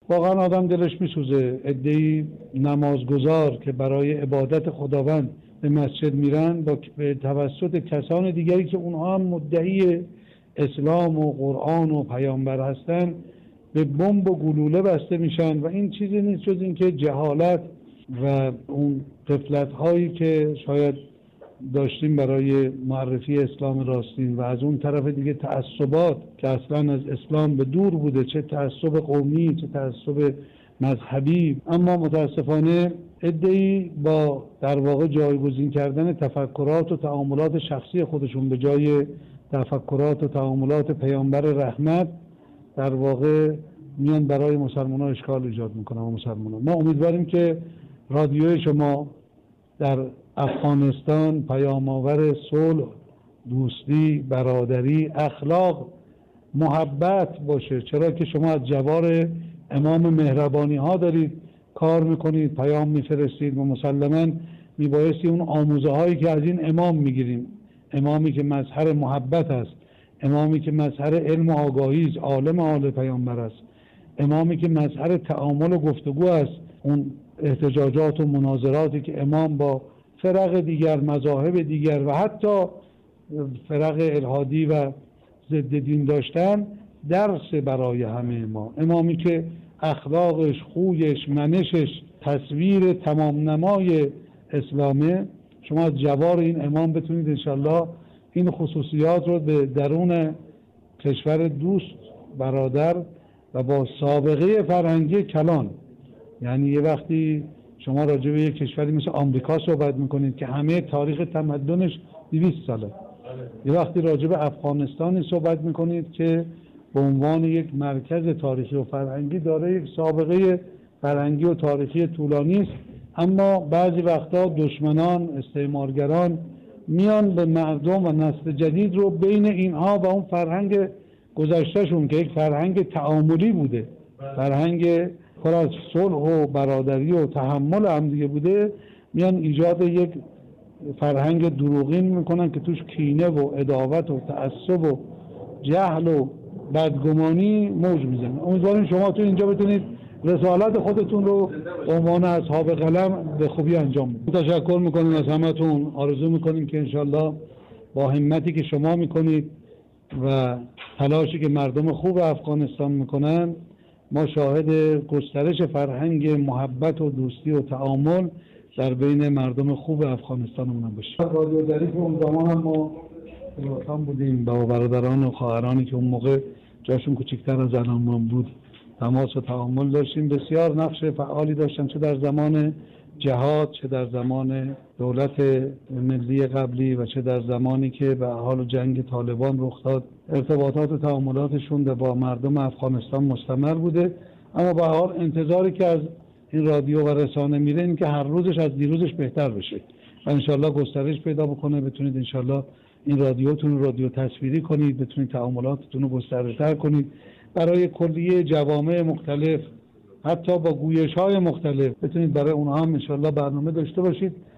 واقعا آدم دلش میسوزه. عده‌ای نمازگزار که برای عبادت خداوند به مسجد میرن به توسط کسان دیگری که اونها هم مدعی اسلام و قرآن و پیامبر هستن به بمب و گلوله بسته میشن و این چیزی نیست جز این که جهالت و اون غفلت هایی که شاید داشتیم برای معرفی اسلام راستین و از اون طرف دیگه تعصبات که اصلا از اسلام به دور بوده، چه تعصب قومی چه تعصب مذهبی. اما متاسفانه عده‌ای با در واقع جایگزین کردن تفکرات و تعاملات شخصی خودشون به جای تفکرات و تعاملات پیامبر رحمت در واقع میان برای مسلمان ها اشکال ایجاد میکنن و مسلمان ها. ما امیدواریم که رادیوی شما در افغانستان پیام‌آور صلح، دوستی، برادری، اخلاق، محبت باشه، چرا که شما از جوار امام مهربانی ها دارید کار میکنید، پیام میفرستید و مسلماً میبایستی اون آموزه هایی که از این امام میگیریم، امامی که مظهر محبت است، امامی که مظهر علم و آگاهی است، عالم آل پیامبر است، امامی که مظهر تعامل و گفتگو است، اون احتجاجات و مناظراتی که امام با فرق دیگر، مذاهب دیگر و حتی فرق الحادی و ضد دین داشتن درس برای همه ما. امامی که اخلاقش، خویش، منشش تصویر تمام نمای اسلامه، شما از جوار این امام بتونید انشالله این خصوصیات رو به درون کشور دوست، برادر و با سابقه فرهنگی کلان، یعنی یه وقتی شما راجع به یک کشوری مثل آمریکا صحبت میکنید که همه تاریخ تمدنش 200 ساله، یه وقتی راجع به افغانستانی صحبت میکنید که به عنوان یک مرکز تاریخی و فرهنگی داره یک سابقه فرهنگی و تاریخی طولانی است، اما بعضی وقتا دشمنان، استعمارگران میان به مردم و نسل جدید رو بین اینها و اون فرهنگ گذشتهشون که یک فرهنگ تعاملی بوده، فرهنگ پر از صلح و برادری و تحمل هم دیگه بوده، میان ایجاد یک فرهنگ دروغین میکنن که توش کینه و عداوت و تعصب و جهل و بدگمانی موج میزنه. امیدواریم شما تو اینجا بتونید رسالت خودتون رو به عنوان اصحاب قلم به خوبی انجام بدید. تشکر میکنیم از همتون، آرزو میکنیم که انشالله با همتی که شما میکنید و تلاشی که مردم خوب افغانستان میکنن ما شاهد گسترش فرهنگ محبت و دوستی و تعامل در بین مردم خوب افغانستانمون باشیم. رادیو ظریف اون زمان هم ما خلوتان بودیم با برادران و خواهرانی که اون موقع جاشون کوچکتر از الان بود تماس و تعامل داشتیم. بسیار نقش فعالی داشتن، چه در زمان جهاد، چه در زمان دولت ملی قبلی و چه در زمانی که به حال جنگ طالبان رخ داد. ارتباطات و تعاملاتشون با مردم افغانستان مستمر بوده، اما به حال انتظاری که از این رادیو و رسانه میره این که هر روزش از دیروزش بهتر بشه و انشالله گسترش پیدا بکنه. بتونید انشالله این رادیوتون رو رادیو تصویری کنید، بتونید تعاملاتتون رو گسترش‌تر کنید برای کلیه جوامع مختلف، حتی با گویش‌های مختلف بتونید برای اونها هم انشالله برنامه داشته باشید